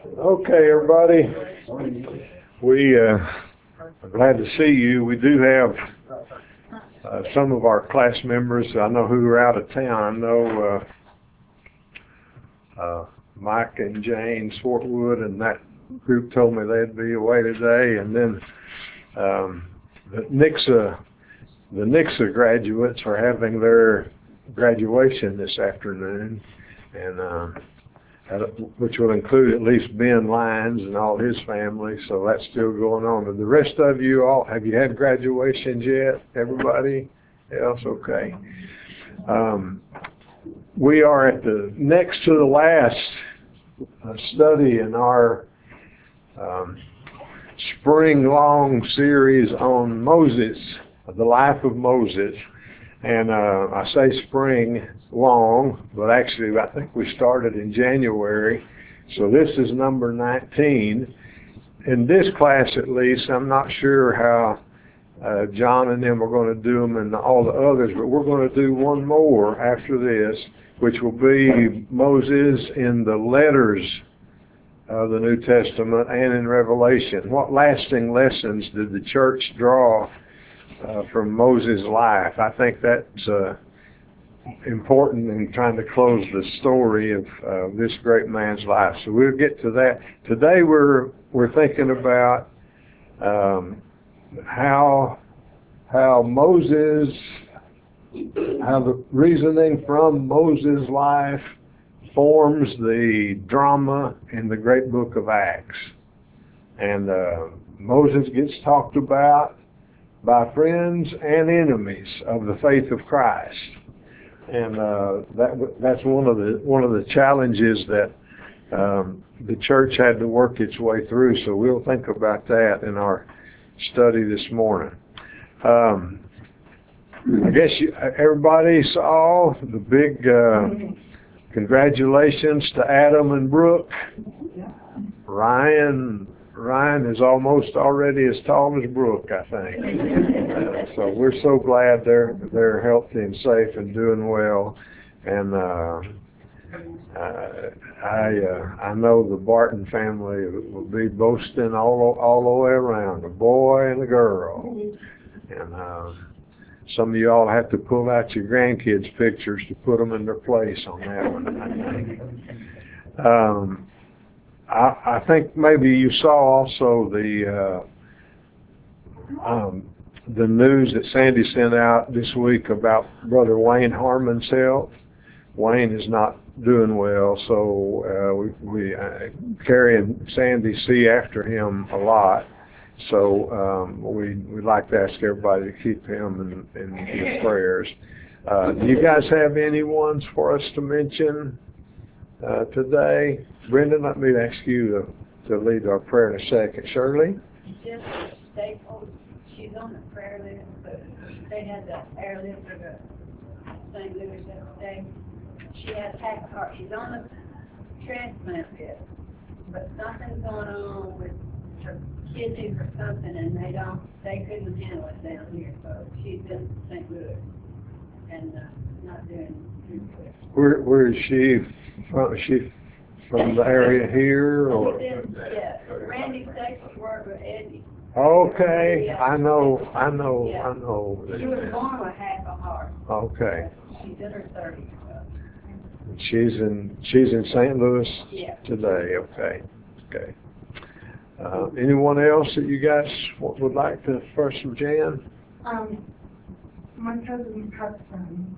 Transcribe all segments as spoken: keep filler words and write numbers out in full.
Okay, everybody. We uh, are glad to see you. We do have uh, some of our class members I know who are out of town. I know uh, uh, Mike and Jane Swartwood and that group told me they'd be away today. And then um, the Nixa, the Nixa graduates are having their graduation this afternoon, and uh, which will include at least Ben Lyons and all his family, so that's still going on. But the rest of you all, have you had graduations yet? Everybody else? Okay. Um, we are at the next to the last uh, study in our um, spring-long series on Moses, the life of Moses. And uh, I say spring long, but actually I think we started in January. So this is number nineteen. In this class at least, I'm not sure how uh, John and them are going to do them and all the others, but we're going to do one more after this, which will be Moses in the letters of the New Testament and in Revelation. What lasting lessons did the church draw Uh, from Moses' life? I think that's uh, important in trying to close the story of uh, this great man's life. So we'll get to that. Today we're we're thinking about um, how how Moses, how the reasoning from Moses' life forms the drama in the great book of Acts. And uh, Moses gets talked about by friends and enemies of the faith of Christ, and uh, that that's one of the one of the challenges that um, the church had to work its way through. So we'll think about that in our study this morning. Um, I guess you, everybody saw the big uh, congratulations to Adam and Brooke. Ryan. Ryan is almost already as tall as Brooke, I think. Uh, so we're so glad they're they're healthy and safe and doing well. And uh, uh, I uh, I know the Barton family will be boasting all all the way around, a boy and a girl. And uh, some of y'all have to pull out your grandkids' pictures to put them in their place on that one, I think. Um, I, I think maybe you saw also the uh, um, the news that Sandy sent out this week about Brother Wayne Harmon's health. Wayne is not doing well, so uh, we, we uh, Carrie and Sandy see after him a lot. So um, we we'd like to ask everybody to keep him in, in your prayers. Uh, do you guys have any ones for us to mention Uh, today? Brendan, let me ask you to, to lead our prayer in a second. Shirley? Just Staples, she's on the prayer list, but they had the airlift for the Saint Louis yesterday. She has had heart. She's on the transplant list, but something's going on with her kidneys or something, and they don't, they couldn't handle it down here, so she's in Saint Louis and uh, not doing too good. Where, where is she from? Is she from the area here, or? Yeah, Randy Staples worked with Eddie. Okay, I know, I know, Yeah. I know. She was born with half a heart. Okay. She's in her thirties. So. She's in she's in Saint Louis Yeah. today. Okay, okay. Uh, anyone else that you guys would like to first from Jan? Um, my cousin's husband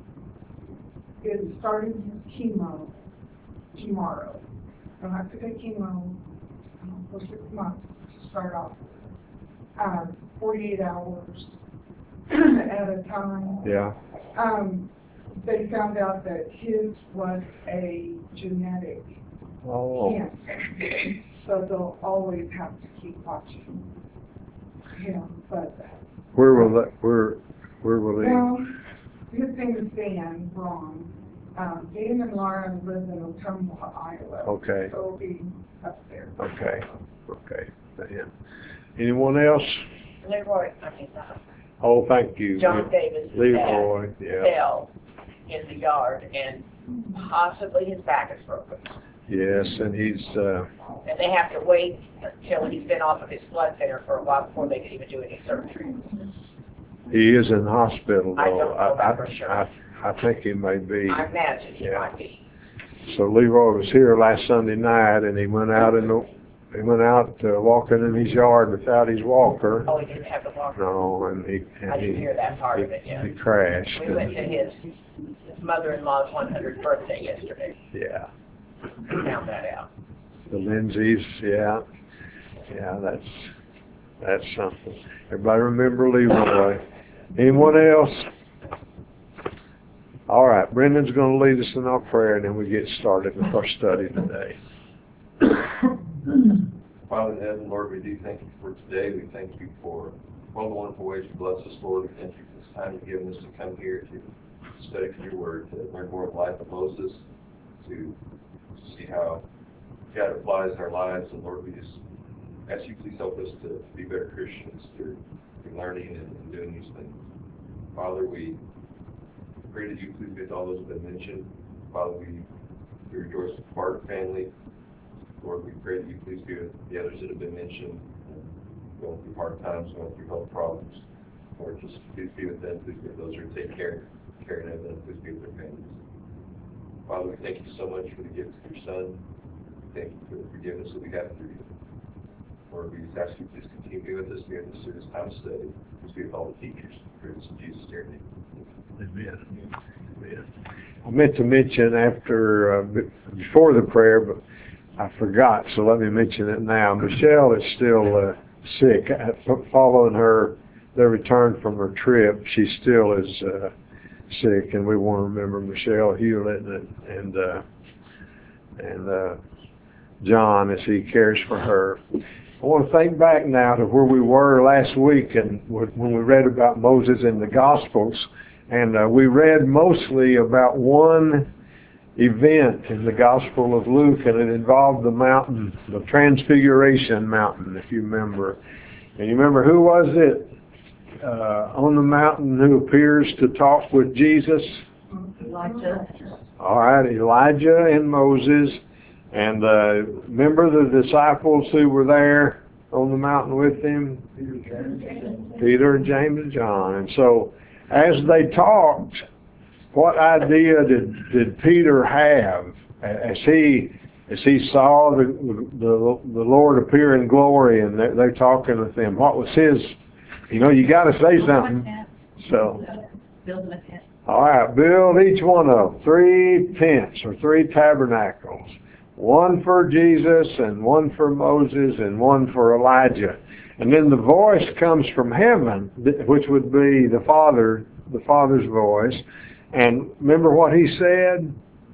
is starting his chemo tomorrow. He'll have to take chemo um, for six months to start off. Um, forty-eight hours at a time. Yeah. Um, they found out that his was a genetic Oh. cancer, so they'll always have to keep watching him. But Where will that? Where where will he? well, his name is Dan Braun. Um, Dan and Laura live in Ottumwa, Iowa. Okay. So it'll be up there. Okay. Okay. Dan. Anyone else? Leroy, I mean, uh, Oh, thank you. John Davis is Leroy. at Yeah. fell in the yard, and possibly his back is broken. Yes, and he's uh, And they have to wait until he's been off of his blood thinner for a while before they can even do any surgery. He is in the hospital, though. I don't know that I, for sure. I, I think he may be. I imagine he Yeah. might be. So Leroy was here last Sunday night, and he went out in the, he went out uh, walking in his yard without his walker. Oh, he didn't have the walker. No, and he, and I didn't he, hear that part of it he, yet. he crashed. We went to his mother-in-law's one hundredth birthday yesterday. Yeah, We found that out. the Lindsays, yeah, yeah, that's, that's something. Everybody remember Leroy. Anyone else? All right, Brendan's going to lead us in our prayer, and then we get started with our study today. Father in heaven, Lord, we do thank you for today. We thank you for all the wonderful ways you bless us, Lord. We thank you for this time you've given us to come here to study from your word, to learn more of the life of Moses, to see how God applies in our lives. And Lord, we just ask you please help us to, to be better Christians through, through learning and, and doing these things. Father, we pray that you please be with all those who have been mentioned. Father, we, we rejoice with the Barton family. Lord, we pray that you please be with the others that have been mentioned, going through hard times, going through health problems. Lord, just please be with them. Please be with those who are taking care, caring of them. Please be with their families. Father, we thank you so much for the gift of your Son. Thank you for the forgiveness that we have through you. Lord, we just ask you please continue to be with us, be with us through this time of study. Please be with all the teachers. Pray this in Jesus' dear name. Amen. Amen. I meant to mention after, uh, before the prayer, but I forgot, so let me mention it now. Michelle is still uh, sick. Following her, the return from her trip, she still is uh, sick, and we want to remember Michelle Hewlett and and, uh, and uh, John as he cares for her. I want to think back now to where we were last week, and when we read about Moses in the Gospels, and uh, we read mostly about one event in the Gospel of Luke, and it involved the mountain, the Transfiguration mountain, if you remember. And you remember who was it uh, on the mountain who appears to talk with Jesus? Elijah. All right, Elijah and Moses. And uh, remember the disciples who were there on the mountain with him? Peter, James, and John. And so as they talked, what idea did, did Peter have as he as he saw the, the, the Lord appear in glory and they're, they're talking with him? What was his, you know, you got to say something. So, Building a tent. all right, build each one of them, three tents or three tabernacles. One for Jesus and one for Moses and one for Elijah. And then the voice comes from heaven, which would be the Father, the Father's voice. And remember what he said?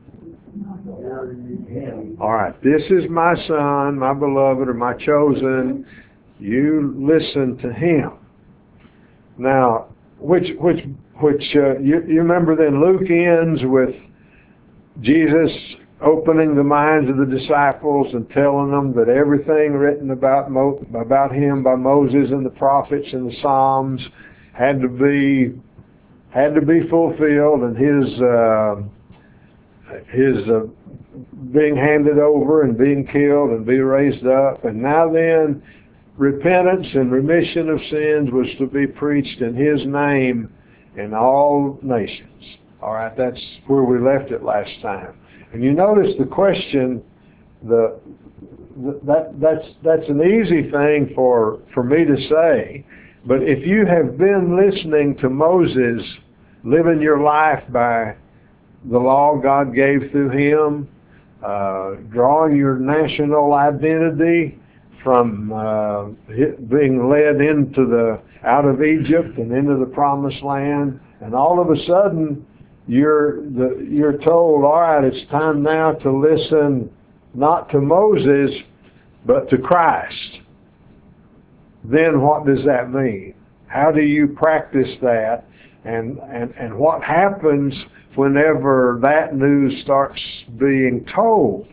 All right, this is my son, my beloved, or my chosen. You listen to him. Now, which which which uh, you, you remember then Luke ends with Jesus opening the minds of the disciples and telling them that everything written about Mo, about him by Moses and the prophets and the Psalms had to be had to be fulfilled, and his uh, his uh, being handed over and being killed and be raised up. And now then, repentance and remission of sins was to be preached in his name in all nations. All right, that's where we left it last time. And you notice the question, the, the that that's that's an easy thing for for me to say, but if you have been listening to Moses living your life by the law God gave through him, uh, drawing your national identity from uh, being led into the out of Egypt and into the Promised Land, and all of a sudden you're the, you're told, all right, it's time now to listen not to Moses but to Christ. Then what does that mean? How do you practice that? And and and what happens whenever that news starts being told?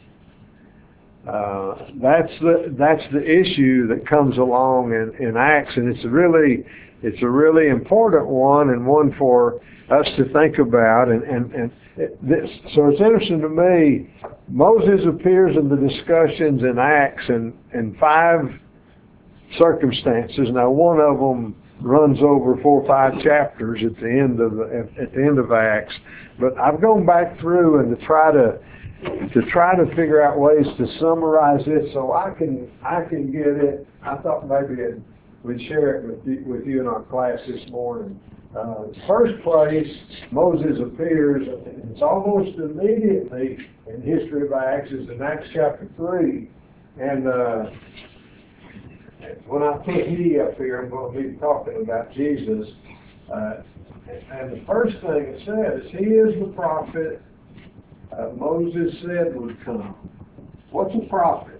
Uh, that's the that's the issue that comes along in, in Acts, and it's really it's a really important one and one for us to think about. And, and, and it, this, so it's interesting to me, Moses appears in the discussions in Acts in, in five circumstances. Now, one of them runs over four or five chapters at the end of the, at, at the end of Acts. But I've gone back through and to try to to try to figure out ways to summarize this so I can I can get it. I thought maybe it, we'd share it with you, with you in our class this morning. Uh, first place, Moses appears, and it's almost immediately in history of Acts, is in Acts chapter three. And uh, when I put he up here, I'm going to be talking about Jesus. Uh, and the first thing it says, he is the prophet uh, Moses said would come. What's a prophet?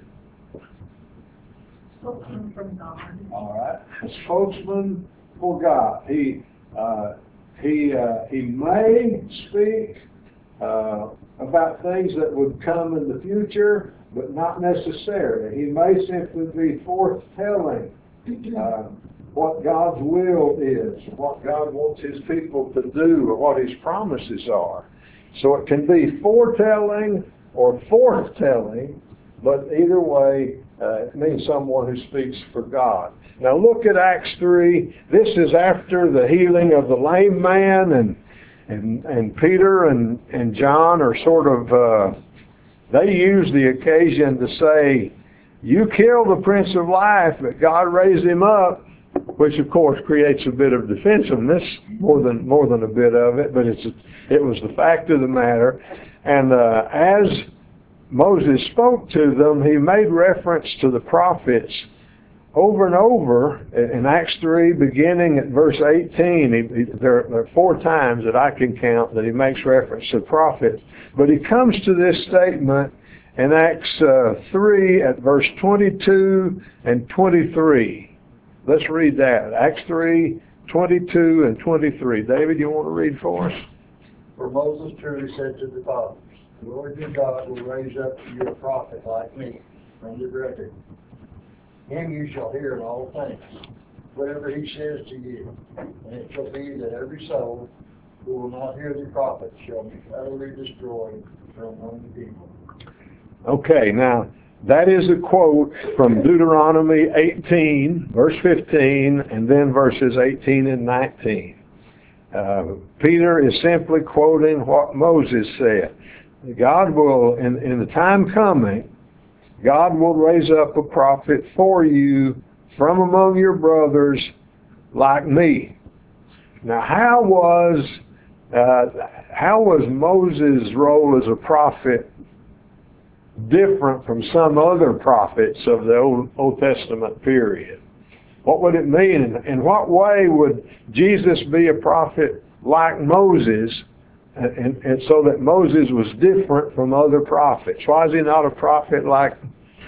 Spokesman from God. All right, a spokesman for God. He uh, he uh, he may speak uh, about things that would come in the future, but not necessarily. He may simply be foretelling uh, what God's will is, what God wants His people to do, or what His promises are. So it can be foretelling or forthtelling, but either way, uh, it means someone who speaks for God. Now look at Acts three. This is after the healing of the lame man, and and and Peter and, and John are sort of, uh, they use the occasion to say, you killed the Prince of Life, but God raised him up, which of course creates a bit of defensiveness, more than more than a bit of it, but it's it was the fact of the matter. And uh, as Moses spoke to them, he made reference to the prophets over and over in Acts three, beginning at verse eighteen. He, he, there, there are four times that I can count that he makes reference to prophets. But he comes to this statement in Acts uh, three at verse twenty-two and twenty-three. Let's read that. Acts three, twenty-two and twenty-three. David, you want to read for us? For Moses truly said to the fathers, the Lord your God will raise up to you a prophet like me from your brethren. Him you shall hear in all things, whatever he says to you. And it shall be that every soul who will not hear the prophet shall be utterly destroyed from among the people. Okay, now that is a quote from Deuteronomy eighteen, verse fifteen, and then verses eighteen and nineteen. Uh, Peter is simply quoting what Moses said. God will, in, in the time coming, God will raise up a prophet for you from among your brothers like me. Now, how was uh, how was Moses' role as a prophet different from some other prophets of the Old, Old Testament period? What would it mean? In what way would Jesus be a prophet like Moses, and, and so that Moses was different from other prophets? Why is he not a prophet like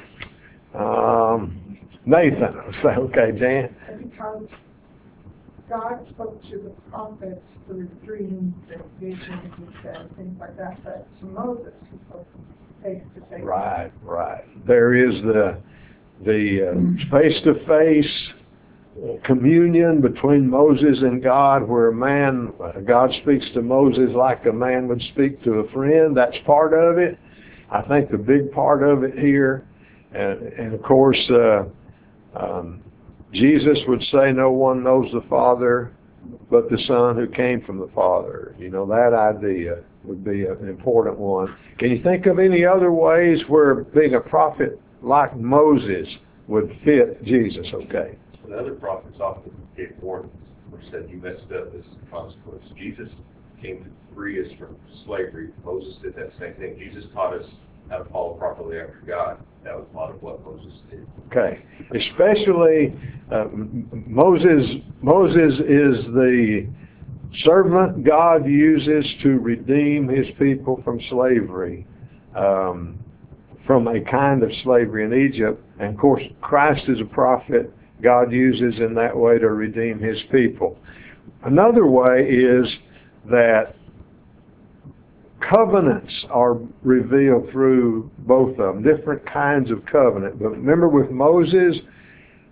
um, Nathan? Okay, Dan? Because God spoke to the prophets through dreams and visions and things like that, but to Moses, he spoke face to face. Right, right. There is the the uh, face-to-face communion between Moses and God, where a man, God speaks to Moses like a man would speak to a friend. That's part of it. I think the big part of it here, and, and of course, uh, um, Jesus would say, no one knows the Father but the Son who came from the Father. You know, that idea would be an important one. Can you think of any other ways where being a prophet like Moses would fit Jesus? Okay. The other prophets often gave warnings or said, you messed up, this is the consequence. Jesus came to free us from slavery. Moses did that same thing. Jesus taught us how to follow properly after God. That was a lot of what Moses did. Okay. Especially uh, Moses, Moses is the servant God uses to redeem his people from slavery, um, from a kind of slavery in Egypt. And of course, Christ is a prophet God uses in that way to redeem his people. Another way is that covenants are revealed through both of them, different kinds of covenant. But remember with Moses,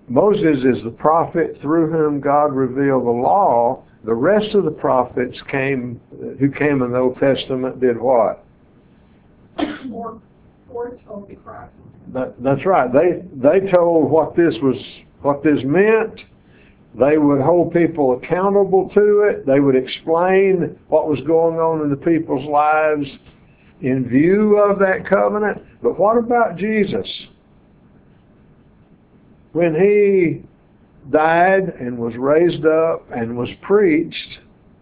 Moses is the prophet through whom God revealed the law. The rest of the prophets came, who came in the Old Testament, did what? Or, or told Christ. That, that's right. They they told what this was, what this meant. They would hold people accountable to it. They would explain what was going on in the people's lives in view of that covenant. But what about Jesus? When he died and was raised up and was preached,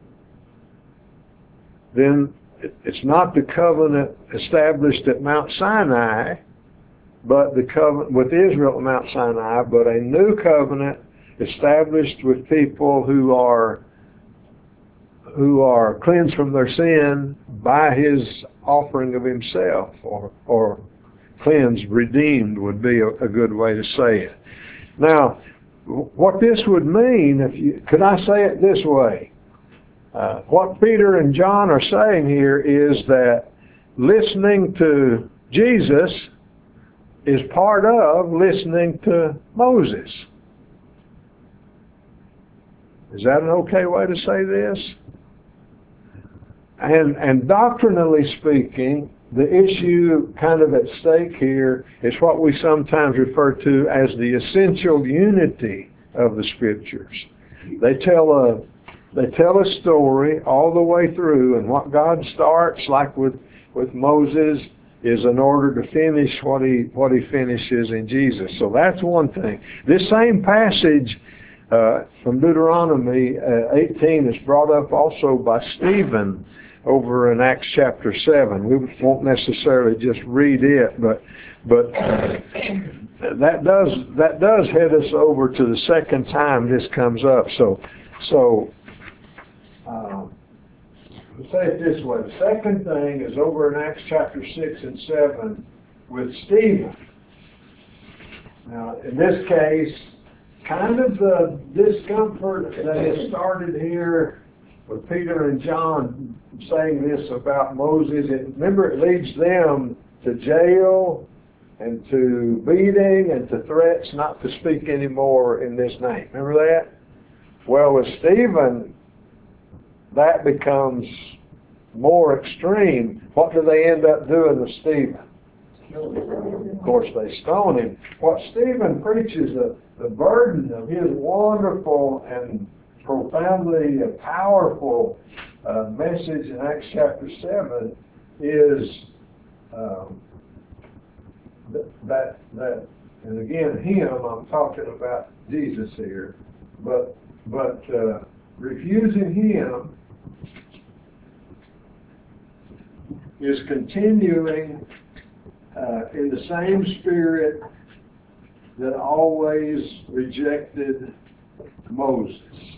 then it's not the covenant established at Mount Sinai, but the covenant with Israel at Mount Sinai, but a new covenant established with people who are who are cleansed from their sin by his offering of himself, or or cleansed, redeemed would be a, a good way to say it. Now, what this would mean, if you could I say it this way, uh, what Peter and John are saying here is that listening to Jesus is part of listening to Moses. Is that an okay way to say this? And, and doctrinally speaking, the issue kind of at stake here is what we sometimes refer to as the essential unity of the Scriptures. They tell a, they tell a story all the way through, and what God starts, like with, with Moses, is in order to finish what he, what he finishes in Jesus. So that's one thing. This same passage uh, from Deuteronomy uh, eighteen is brought up also by Stephen over in Acts chapter seven. We won't necessarily just read it, but but uh, that does that does head us over to the second time this comes up. So so uh, let's say it this way. The second thing is over in Acts chapter six and seven with Stephen. Now, in this case, kind of the discomfort that has started here with Peter and John saying this about Moses, it, remember it leads them to jail and to beating and to threats not to speak anymore in this name. Remember that? Well, with Stephen, that becomes more extreme. What do they end up doing with Stephen? Of course, they stone him. What Stephen preaches, the, the burden of his wonderful and profoundly powerful uh, message in Acts chapter seven is um, that, that, and again, him, I'm talking about Jesus here, but, but uh, refusing him is continuing uh, in the same spirit that always rejected Moses.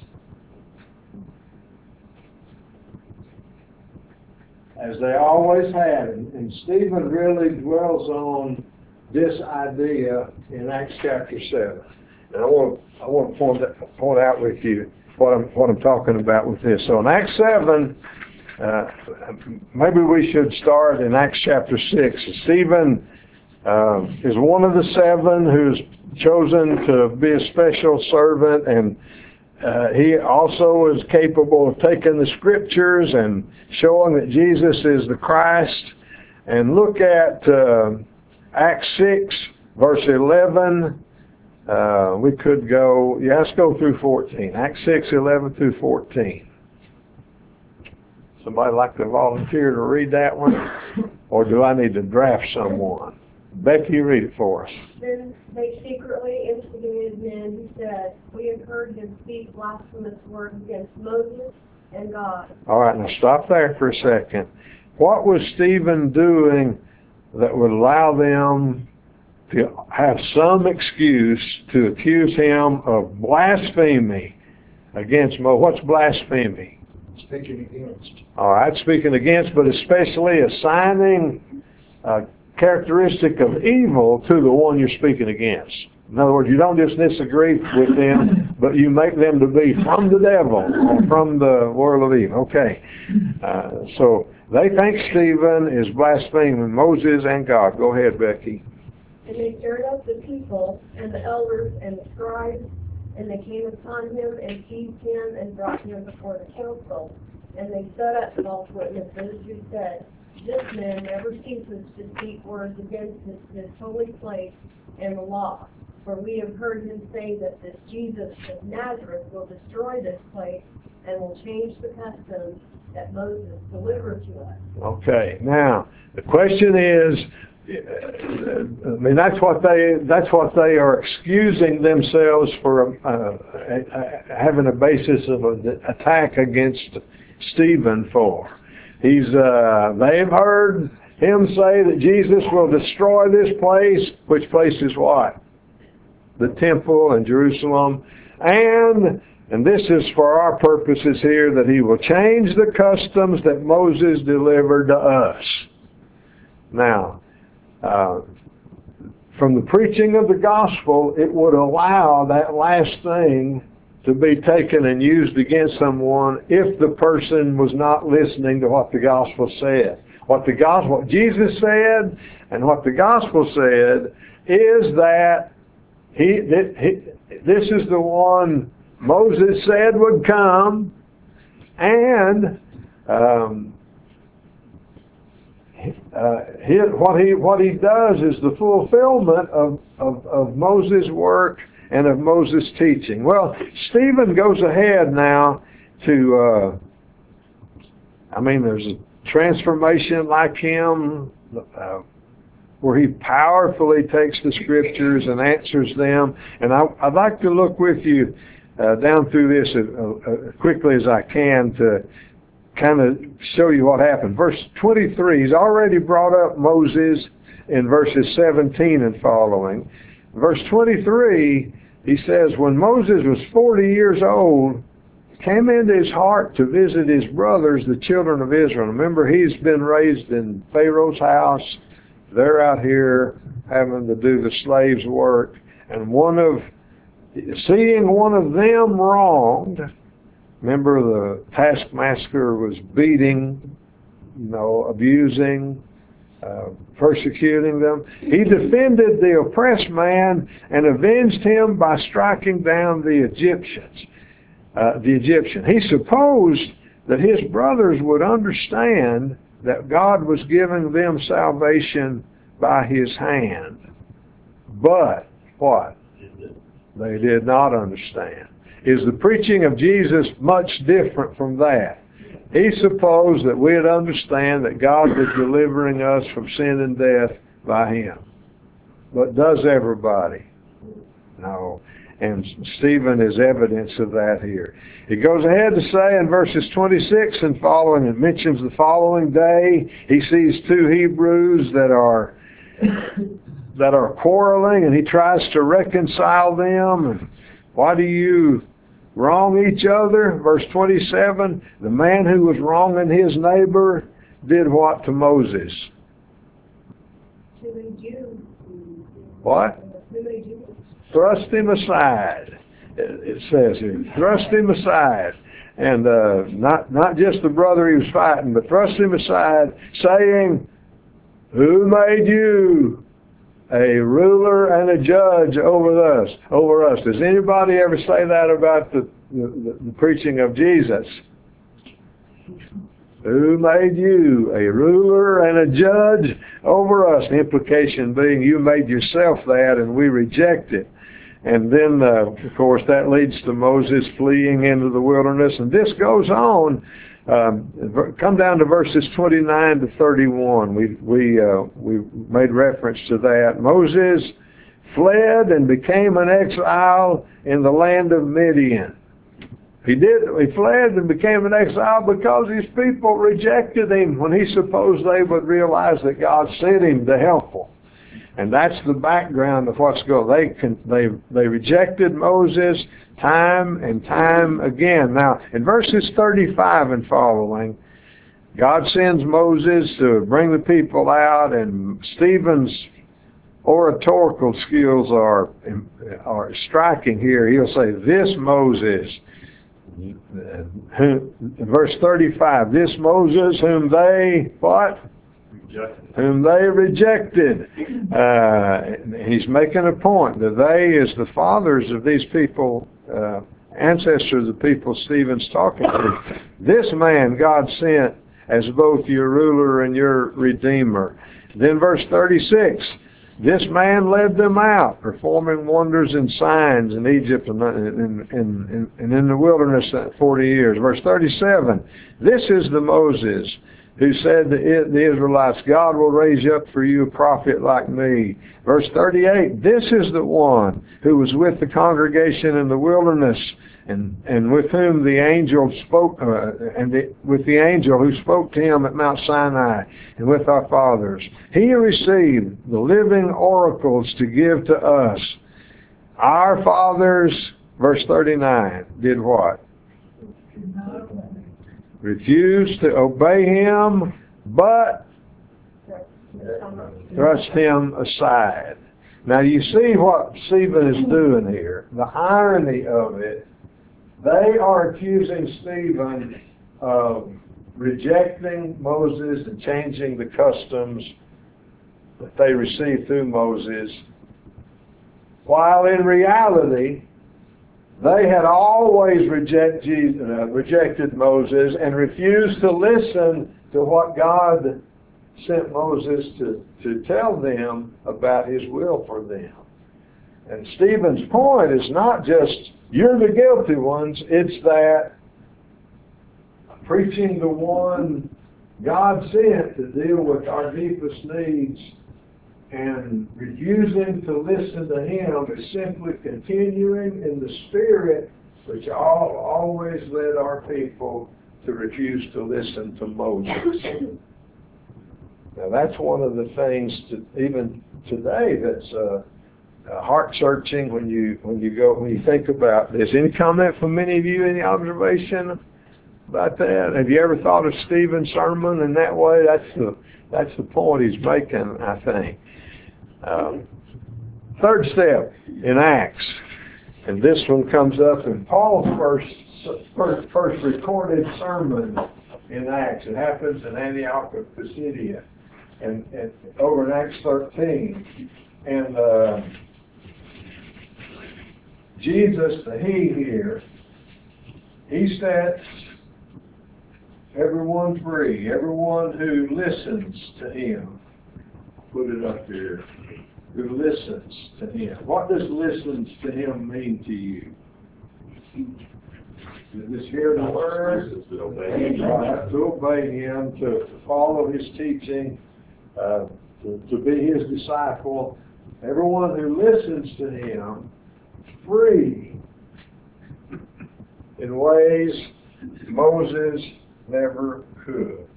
As they always had. And, and Stephen really dwells on this idea in Acts chapter seven. And I want I want to point, that, point out with you what I'm what I'm talking about with this. So in Acts seven, uh, maybe we should start in Acts chapter six. Stephen uh, is one of the seven who's chosen to be a special servant, and Uh, he also is capable of taking the Scriptures and showing that Jesus is the Christ. And look at uh, Acts six, verse eleven. Uh, we could go, yeah, let's go through fourteen. Acts six, eleven through fourteen. Somebody like to volunteer to read that one? Or do I need to draft someone? Becky, read it for us. Then they secretly instigated men who said, "We have heard him speak blasphemous words against Moses and God." All right, now stop there for a second. What was Stephen doing that would allow them to have some excuse to accuse him of blasphemy against Moses? What's blasphemy? Speaking against. All right, speaking against, but especially assigning a characteristic of evil to the one you're speaking against. In other words, you don't just disagree with them, but you make them to be from the devil or from the world of evil. Okay. Uh, so they think Stephen is blaspheming Moses and God. Go ahead, Becky. And they stirred up the people and the elders and the scribes, and they came upon him and seized him and brought him before the council. And they set up false witnesses who said, "This man never ceases to speak words against this, this holy place and the law. For we have heard him say that this Jesus of Nazareth will destroy this place and will change the customs that Moses delivered to us." Okay, now, the question is, I mean, that's what they, that's what they are excusing themselves for uh, having a basis of an attack against Stephen for. He's, uh, they've heard him say that Jesus will destroy this place, which place is what? The temple in Jerusalem. And, and this is for our purposes here, that he will change the customs that Moses delivered to us. Now, uh, from the preaching of the gospel, it would allow that last thing to be taken and used against someone if the person was not listening to what the gospel said. What the gospel, what Jesus said, and what the gospel said is that he, he this is the one Moses said would come, and um, uh, he, what he what he does is the fulfillment of, of, of Moses' work and of Moses' teaching. Well, Stephen goes ahead now to, uh, I mean, there's a transformation like him, uh, where he powerfully takes the scriptures and answers them. And I, I'd like to look with you uh, down through this as uh, quickly as I can to kind of show you what happened. Verse twenty-three, he's already brought up Moses in verses seventeen and following. Verse twenty-three, he says, when Moses was forty years old, it came into his heart to visit his brothers, the children of Israel. Remember, he's been raised in Pharaoh's house. They're out here having to do the slaves' work. And one of, seeing one of them wronged, remember the taskmaster was beating, you know, abusing, Uh, persecuting them. He defended the oppressed man and avenged him by striking down the Egyptians. Uh, the Egyptian. He supposed that his brothers would understand that God was giving them salvation by his hand. But what? They did not understand. Is the preaching of Jesus much different from that? He supposed that we'd understand that God was delivering us from sin and death by him. But does everybody? No. And Stephen is evidence of that here. He goes ahead to say in verses twenty-six and following, it mentions the following day, he sees two Hebrews that are that are quarreling, and he tries to reconcile them. And why do you wrong each other? Verse twenty-seven, the man who was wronging his neighbor did what to Moses? To the Jews. What? To the Jews. Thrust him aside. It says here, thrust him aside. And uh, not, not just the brother he was fighting, but thrust him aside, saying, who made you a ruler and a judge over us? Over us. Does anybody ever say that about the, the, the preaching of Jesus? Who made you a ruler and a judge over us? The implication being you made yourself that, and we reject it. And then, uh, of course, that leads to Moses fleeing into the wilderness. And this goes on. Um, come down to verses twenty-nine to thirty-one. We we uh, we made reference to that. Moses fled and became an exile in the land of Midian. He did. He fled and became an exile because his people rejected him when he supposed they would realize that God sent him to help them. And that's the background of what's going on. They, can, they, they rejected Moses time and time again. Now, in verses thirty-five and following, God sends Moses to bring the people out, and Stephen's oratorical skills are, are striking here. He'll say, this Moses, who, verse thirty-five, this Moses whom they, what? whom they rejected. Uh, he's making a point. The they is the fathers of these people, uh, ancestors of the people Stephen's talking to. This man God sent as both your ruler and your redeemer. Then verse thirty-six, this man led them out, performing wonders and signs in Egypt and in, in, in, and in the wilderness forty years. Verse thirty-seven, this is the Moses who said to the Israelites, God will raise up for you a prophet like me. Verse thirty-eight, this is the one who was with the congregation in the wilderness and, and with whom the angel spoke, uh, and the, with the angel who spoke to him at Mount Sinai and with our fathers. He received the living oracles to give to us. Our fathers, verse thirty-nine, did what? Refused to obey him, but thrust him aside. Now you see what Stephen is doing here. The irony of it, they are accusing Stephen of rejecting Moses and changing the customs that they received through Moses, while in reality, they had always reject, uh, rejected Moses and refused to listen to what God sent Moses to, to tell them about his will for them. And Stephen's point is not just, you're the guilty ones, it's that preaching the one God sent to deal with our deepest needs and refusing to listen to him is simply continuing in the spirit which all, always led our people to refuse to listen to Moses. Now that's one of the things to, even today that's uh, uh, heart searching when you when you go when you think about this. Any comment from any of you? Any observation about that? Have you ever thought of Stephen's sermon in that way? That's the that's the point he's making, I think. Um, third step in Acts, and this one comes up in Paul's first, first first recorded sermon in Acts. It happens in Antioch of Pisidia, and, and over in Acts thirteen. And uh, Jesus, the He here, He sets everyone free, everyone who listens to Him. Put it up here. Who listens to Him. What does listens to Him mean to you? Just hear the word, to obey, right, to obey Him, to, to follow His teaching, uh, to, to be His disciple. Everyone who listens to Him, free in ways Moses never could.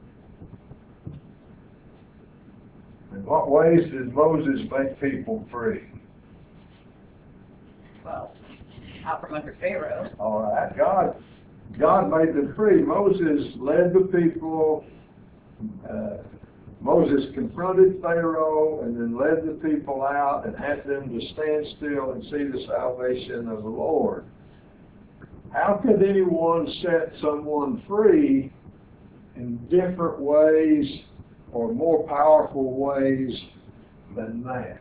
In what ways did Moses make people free? Well, out from under Pharaoh. All right, God, God made them free. Moses led the people. Uh, Moses confronted Pharaoh and then led the people out and had them to stand still and see the salvation of the Lord. How could anyone set someone free in different ways or more powerful ways than that?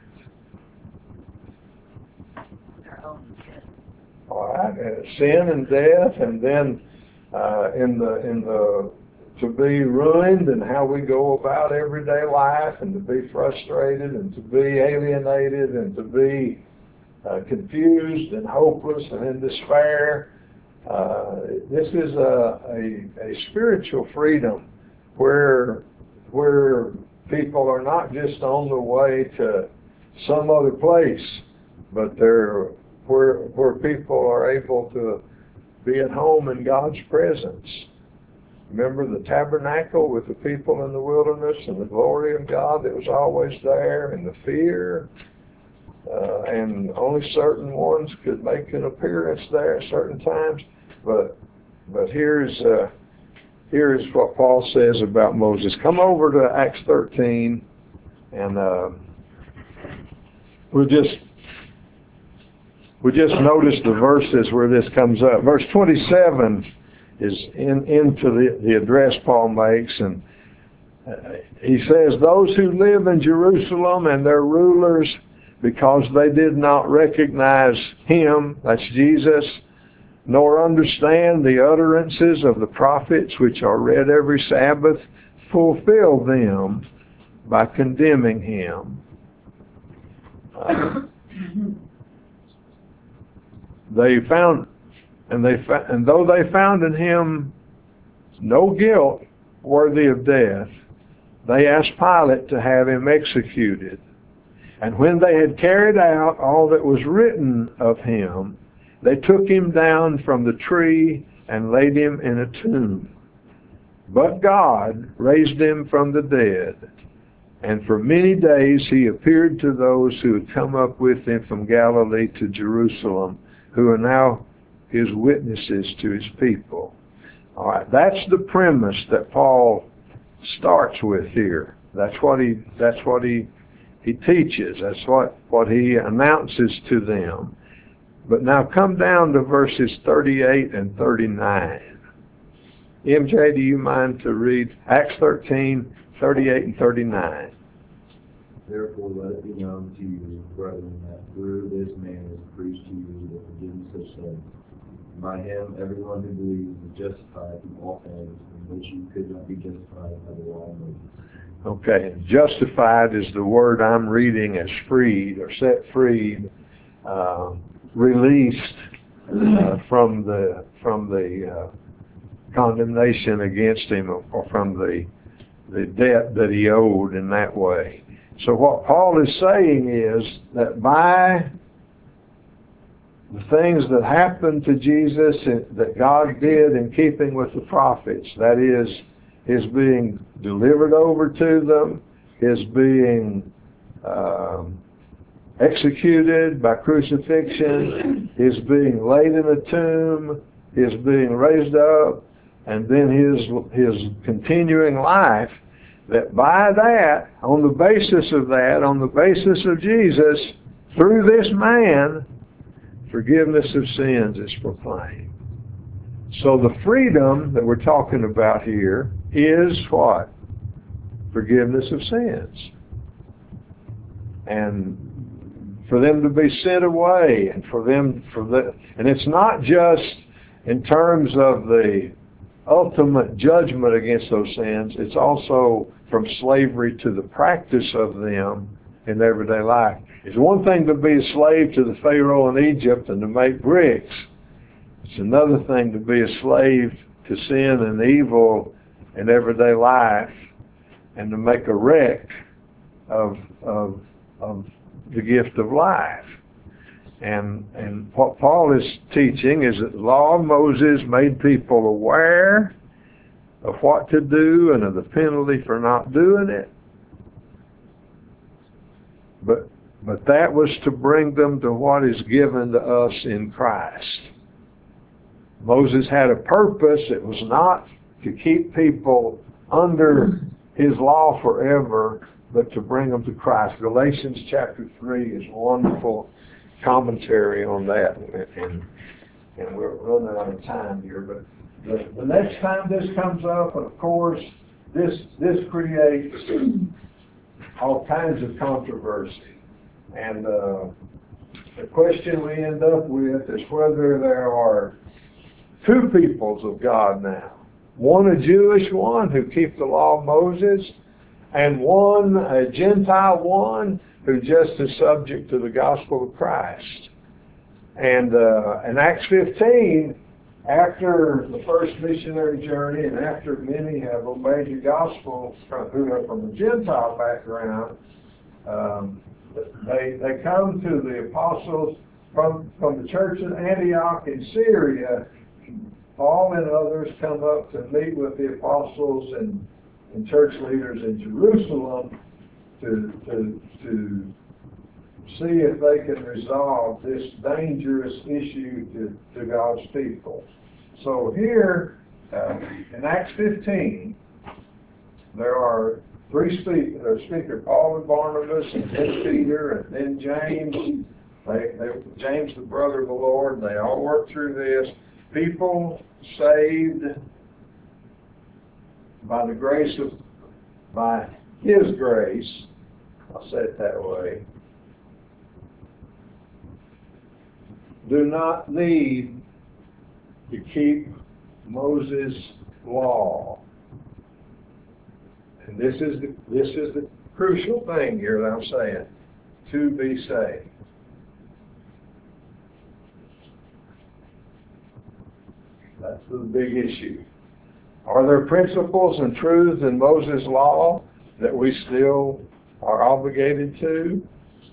Their own sin. All right, uh, sin and death, and then uh, in the in the to be ruined and how we go about everyday life, and to be frustrated, and to be alienated, and to be uh, confused and hopeless and in despair. Uh, this is a, a a spiritual freedom where where people are not just on the way to some other place, but they're where where people are able to be at home in God's presence. Remember the tabernacle with the people in the wilderness and the glory of God that was always there, and the fear, uh, and only certain ones could make an appearance there at certain times. But but here's uh, here's what Paul says about Moses. Come over to Acts thirteen, and uh, we'll just we just notice the verses where this comes up. Verse twenty-seven is in into the, the address Paul makes, and he says, those who live in Jerusalem and their rulers, because they did not recognize him, that's Jesus, nor understand the utterances of the prophets which are read every Sabbath, fulfill them by condemning him. Uh, they found, and they fa- and though they found in him no guilt worthy of death, they asked Pilate to have him executed. And when they had carried out all that was written of him, they took him down from the tree and laid him in a tomb. But God raised him from the dead, and for many days he appeared to those who had come up with him from Galilee to Jerusalem, who are now his witnesses to his people. All right, that's the premise that Paul starts with here. That's what he that's what he he teaches. That's what, what he announces to them. But now come down to verses thirty-eight and thirty-nine. M J, do you mind to read Acts thirteen, thirty-eight and thirty-nine? Therefore let it be known to you, brethren, that through this man is preached to you the forgiveness of sins. By him everyone who believes is justified from all things in which you could not be justified by the law of Moses. Okay, justified is the word I'm reading as freed or set free, uh, released uh, from the from the uh, condemnation against him, or from the the debt that he owed in that way. So what Paul is saying is that by the things that happened to Jesus that God did in keeping with the prophets, that is, his being delivered over to them, his being um, executed by crucifixion, his being laid in a tomb, his being raised up, and then his his continuing life, that by that, on the basis of that, on the basis of Jesus, through this man, forgiveness of sins is proclaimed. So the freedom that we're talking about here is what? Forgiveness of sins. And for them to be sent away, and for them, for the, and it's not just in terms of the ultimate judgment against those sins, it's also from slavery to the practice of them in everyday life. It's one thing to be a slave to the Pharaoh in Egypt and to make bricks. It's another thing to be a slave to sin and evil in everyday life and to make a wreck of, of, of the gift of life. And, and what Paul is teaching is that the law of Moses made people aware of what to do and of the penalty for not doing it. But, but that was to bring them to what is given to us in Christ. Moses had a purpose. It was not to keep people under his law forever, but to bring them to Christ. Galatians chapter three is wonderful commentary on that, and and we're running out of time here, but the, the next time this comes up, of course, this this creates all kinds of controversy, and uh, the question we end up with is whether there are two peoples of God now, one a Jewish one who keep the law of Moses, and one a Gentile one who just is subject to the gospel of Christ. And uh, in Acts fifteen, after the first missionary journey and after many have obeyed the gospel from, who are from a Gentile background, um, they they come to the apostles from, from the church in Antioch in Syria. Paul and others come up to meet with the apostles and, and church leaders in Jerusalem to, to, to see if they can resolve this dangerous issue to, to God's people. So here, uh, in Acts fifteen, there are three speakers. There's speaker Paul and Barnabas, and then Peter, and then James. They, they, James, the brother of the Lord, they all work through this. People saved by the grace of by His grace, I'll say it that way, do not need to keep Moses' law. And this is the, this is the crucial thing here that I'm saying, to be saved. That's the big issue. Are there principles and truths in Moses' law that we still are obligated to?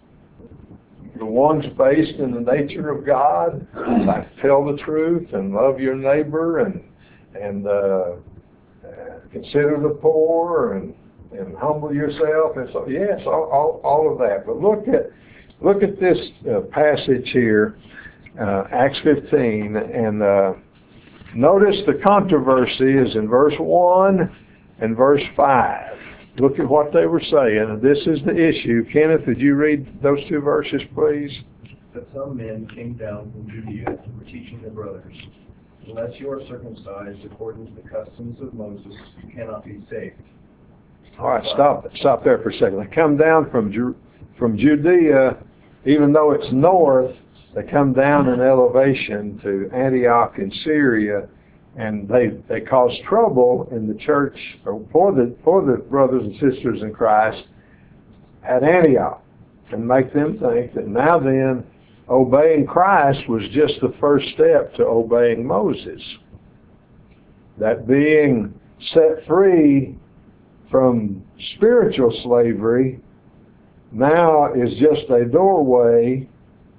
The ones based in the nature of God, like tell the truth and love your neighbor and and uh, consider the poor and and humble yourself, and so yes, all, all, all of that. But look at look at this uh, passage here, uh, Acts fifteen, and uh, notice the controversy is in verse one and verse five. Look at what they were saying, and this is the issue. Kenneth, would you read those two verses, please? But some men came down from Judea and were teaching the brothers, unless you are circumcised according to the customs of Moses, you cannot be saved. All right, stop stop there for a second. They come down from Ju- from Judea, even though it's north, they come down in elevation to Antioch in Syria, and they they cause trouble in the church or for the for the brothers and sisters in Christ at Antioch, and make them think that now then obeying Christ was just the first step to obeying Moses. That being set free from spiritual slavery now is just a doorway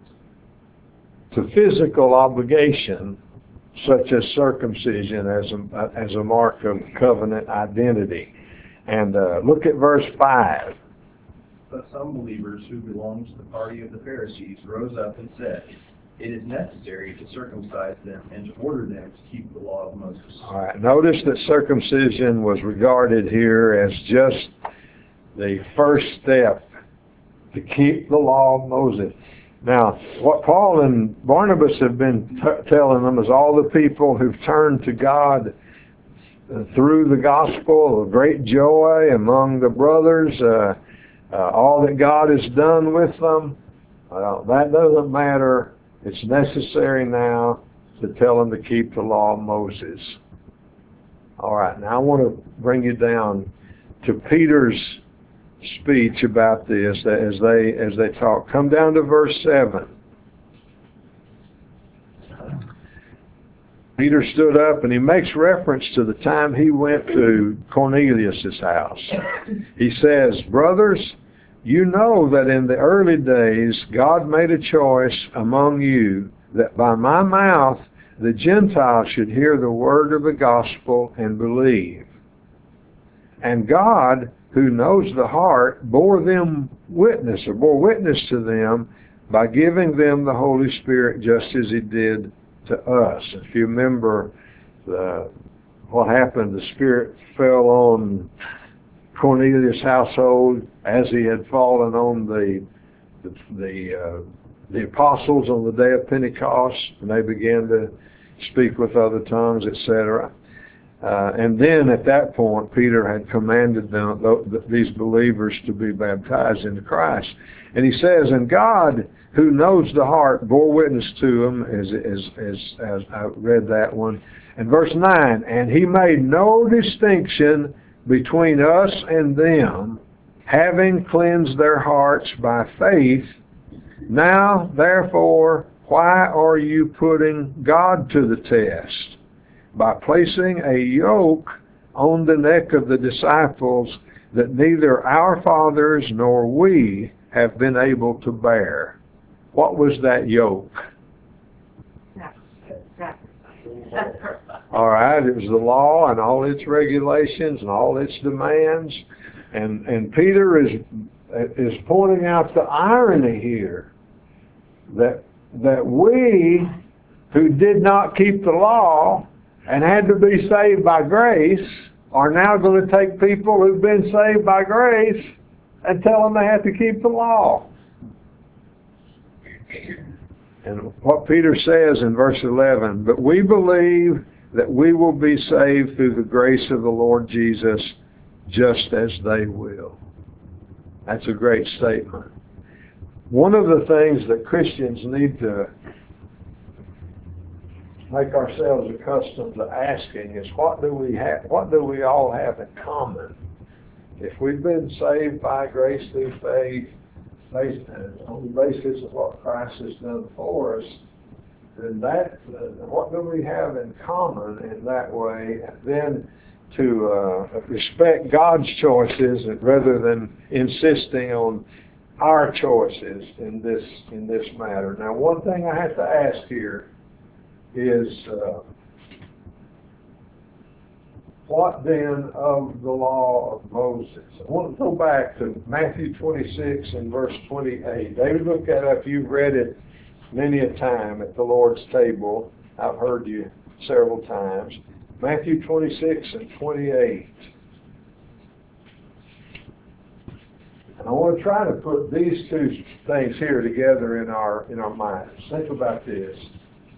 to physical obligation, such as circumcision as a, as a mark of covenant identity. And uh, look at verse five. But some believers who belonged to the party of the Pharisees rose up and said, it is necessary to circumcise them and to order them to keep the law of Moses. All right, notice that circumcision was regarded here as just the first step to keep the law of Moses. Now, what Paul and Barnabas have been t- telling them is all the people who've turned to God uh, through the gospel of great joy among the brothers, uh, uh, all that God has done with them, uh, that doesn't matter. It's necessary now to tell them to keep the law of Moses. All right, now I want to bring you down to Peter's speech about this as they as they talk. Come down to verse seven. Peter stood up and he makes reference to the time he went to Cornelius' house. He says, brothers, you know that in the early days God made a choice among you that by my mouth the Gentiles should hear the word of the gospel and believe. And God, who knows the heart, bore them witness, or bore witness to them by giving them the Holy Spirit just as He did to us. If you remember the, what happened, the Spirit fell on Cornelius' household as he had fallen on the the the, uh, the apostles on the day of Pentecost, and they began to speak with other tongues, et cetera. Uh, and then at that point, Peter had commanded them, th- these believers, to be baptized into Christ. And he says, and God, who knows the heart, bore witness to them, as, as, as, as I read that one. And verse nine, and He made no distinction between us and them, having cleansed their hearts by faith. Now, therefore, why are you putting God to the test? By placing a yoke on the neck of the disciples that neither our fathers nor we have been able to bear. What was that yoke? All right, it was the law and all its regulations and all its demands. And and Peter is is pointing out the irony here that that we who did not keep the law and had to be saved by grace are now going to take people who've been saved by grace and tell them they have to keep the law. And what Peter says in verse eleven, but we believe that we will be saved through the grace of the Lord Jesus, just as they will. That's a great statement. One of the things that Christians need to make ourselves accustomed to asking is, what do we have, what do we all have in common? If we've been saved by grace through faith, based on the basis of what Christ has done for us, then that, uh, what do we have in common in that way? And then to uh, respect God's choices rather than insisting on our choices in this in this matter. Now, one thing I have to ask here is, uh, what then of the law of Moses? I want to go back to Matthew twenty-six and verse twenty-eight. David, look that up. You've read it many a time at the Lord's table. I've heard you several times. Matthew twenty-six and twenty-eight. And I want to try to put these two things here together in our in our minds. Think about this.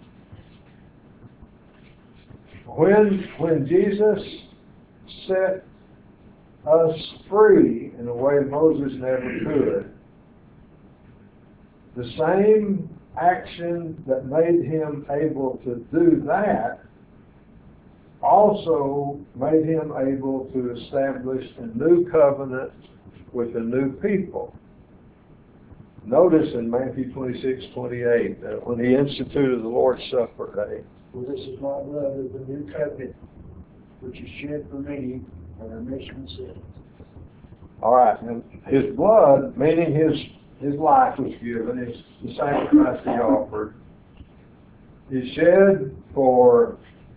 When when Jesus set us free in a way Moses never could, the same action that made him able to do that also made him able to establish a new covenant with a new people. Notice in Matthew twenty-six, twenty-eight, that when he instituted the Lord's Supper day, For this is my blood of the new covenant, which is shed for many for the remission of sins. all right, and his blood, meaning his his life was given, his the sacrifice he offered, is shed for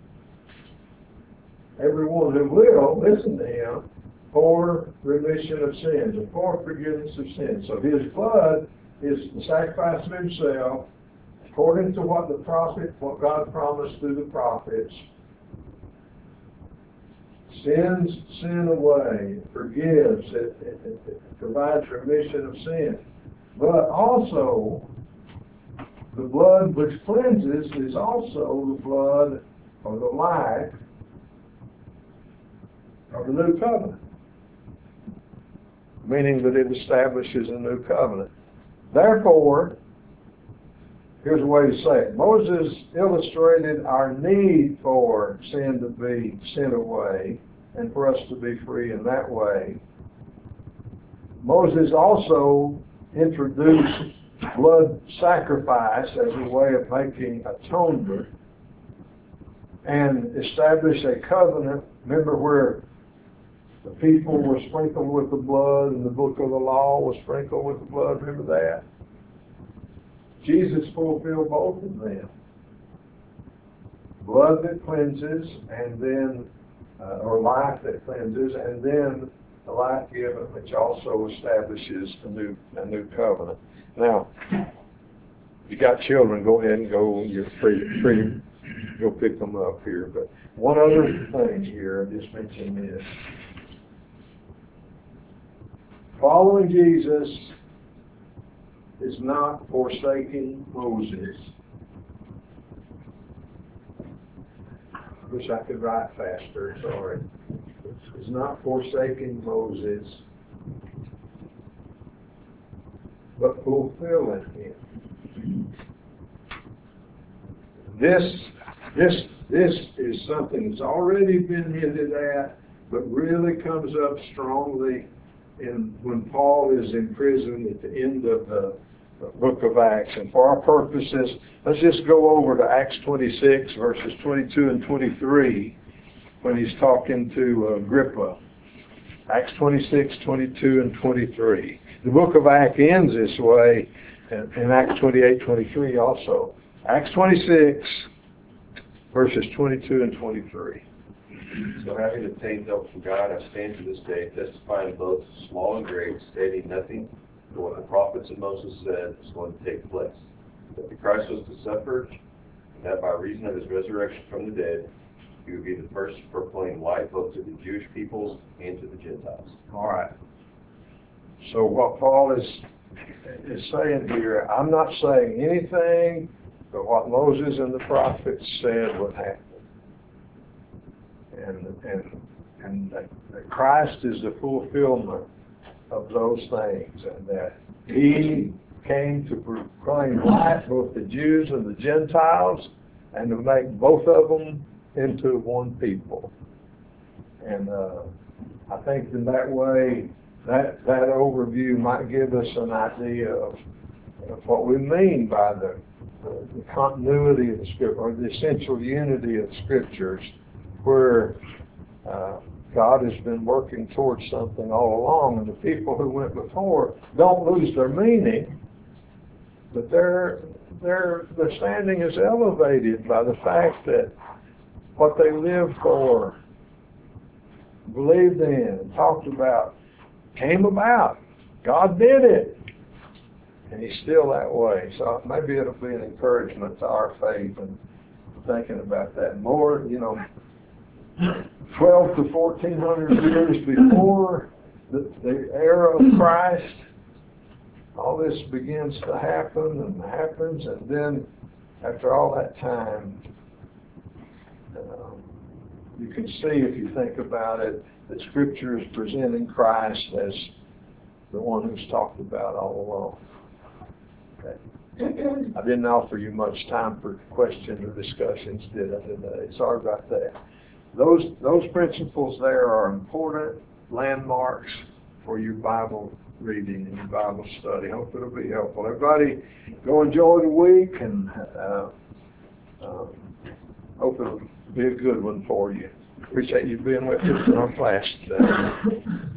everyone who will listen to him for remission of sins and for forgiveness of sins. So his blood is the sacrifice of himself, according to what the prophet, what God promised through the prophets. Sends sin away, forgives, it, it, it, it provides remission of sin. But also, the blood which cleanses is also the blood or the life of the new covenant, meaning that it establishes a new covenant. Therefore, here's a way to say it. Moses illustrated our need for sin to be sent away and for us to be free in that way. Moses also introduced blood sacrifice as a way of making atonement and established a covenant. Remember where the people were sprinkled with the blood and the book of the law was sprinkled with the blood? Remember that? Jesus fulfilled both of them. Blood that cleanses, and then, uh, or life that cleanses, and then the life given, which also establishes a new a new covenant. Now, if you got children, go ahead and go. You're free, free to go pick them up here. But one other thing here, I just mentioned this. Following Jesus is not forsaking Moses. I wish I could write faster, sorry. It's not forsaking Moses, but fulfilling him. This, this, this is something that's already been hinted at, but really comes up strongly in when Paul is in prison at the end of the book of Acts. And for our purposes, let's just go over to Acts twenty-six, verses twenty-two and twenty-three, when he's talking to Agrippa. Acts twenty-six, twenty-two, and twenty-three. The book of Acts ends this way, and in Acts twenty-eight, twenty-three also. Acts twenty-six, verses twenty-two and twenty-three. So having obtained help from God, I stand to this day, testifying both small and great, stating nothing but what the prophets and Moses said is going to take place. That the Christ was to suffer, and that by reason of his resurrection from the dead, he would be the first to proclaim light both to the Jewish peoples and to the Gentiles. All right. So what Paul is is saying here, I'm not saying anything but what Moses and the prophets said would happen. And and and that, that Christ is the fulfillment of those things, and that he came to proclaim light both the Jews and the Gentiles, and to make both of them into one people. And uh, I think in that way, that that overview might give us an idea of, of what we mean by the, the, the continuity of the Scripture, or the essential unity of the Scriptures, where uh, God has been working towards something all along, and the people who went before don't lose their meaning, but their their their standing is elevated by the fact that what they lived for, believed in, talked about, came about. God did it, and He's still that way. So maybe it'll be an encouragement to our faith and thinking about that more. You know, twelve to fourteen hundred years before the, the era of Christ, all this begins to happen and happens, and then after all that time, um, you can see, if you think about it, that Scripture is presenting Christ as the one who's talked about all along. Okay. I didn't offer you much time for questions or discussions, did I today? Sorry about that. Those those principles there are important landmarks for your Bible reading and your Bible study. Hope it'll be helpful. Everybody, go enjoy the week, and uh, uh, hope it'll be a good one for you. Appreciate you being with us in our class today.